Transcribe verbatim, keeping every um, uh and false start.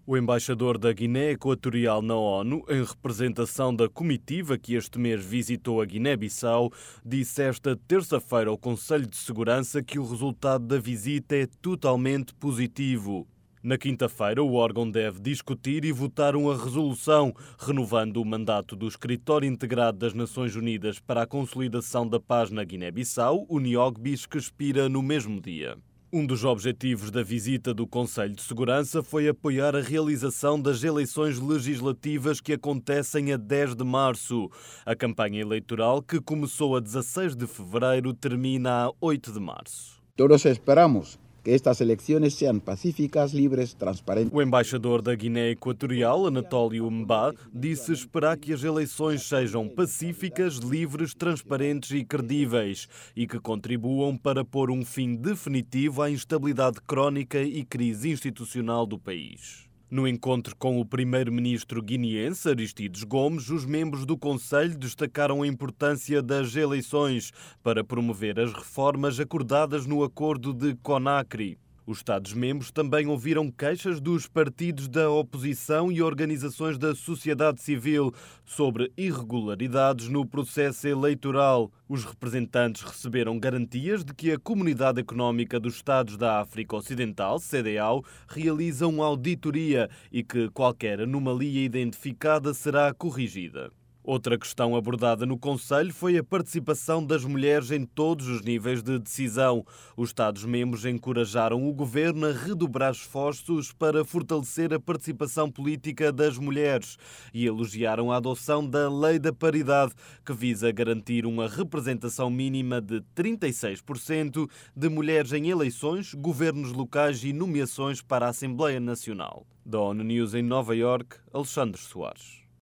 O embaixador da Guiné Equatorial na ONU, em representação da comitiva que este mês visitou a Guiné-Bissau, disse esta terça-feira ao Conselho de Segurança que o resultado da visita é totalmente positivo. Na quinta-feira, o órgão deve discutir e votar uma resolução renovando o mandato do Escritório Integrado das Nações Unidas para a Consolidação da Paz na Guiné-Bissau, o NIOGBIS, que expira no mesmo dia. Um dos objetivos da visita do Conselho de Segurança foi apoiar a realização das eleições legislativas que acontecem a dez de março. A campanha eleitoral, que começou a dezasseis de fevereiro, termina a oito de março. Todos esperamos que estas eleições sejam pacíficas, livres, transparentes. O embaixador da Guiné Equatorial, Anatólio Mbá, disse esperar que as eleições sejam pacíficas, livres, transparentes e credíveis e que contribuam para pôr um fim definitivo à instabilidade crónica e crise institucional do país. No encontro com o primeiro-ministro guineense, Aristides Gomes, os membros do Conselho destacaram a importância das eleições para promover as reformas acordadas no acordo de Conakry. Os Estados-membros também ouviram queixas dos partidos da oposição e organizações da sociedade civil sobre irregularidades no processo eleitoral. Os representantes receberam garantias de que a Comunidade Económica dos Estados da África Ocidental, C D A O, realiza uma auditoria e que qualquer anomalia identificada será corrigida. Outra questão abordada no Conselho foi a participação das mulheres em todos os níveis de decisão. Os Estados-membros encorajaram o governo a redobrar esforços para fortalecer a participação política das mulheres e elogiaram a adoção da Lei da Paridade, que visa garantir uma representação mínima de trinta e seis por cento de mulheres em eleições, governos locais e nomeações para a Assembleia Nacional. Da ONU News em Nova Iorque, Alexandre Soares.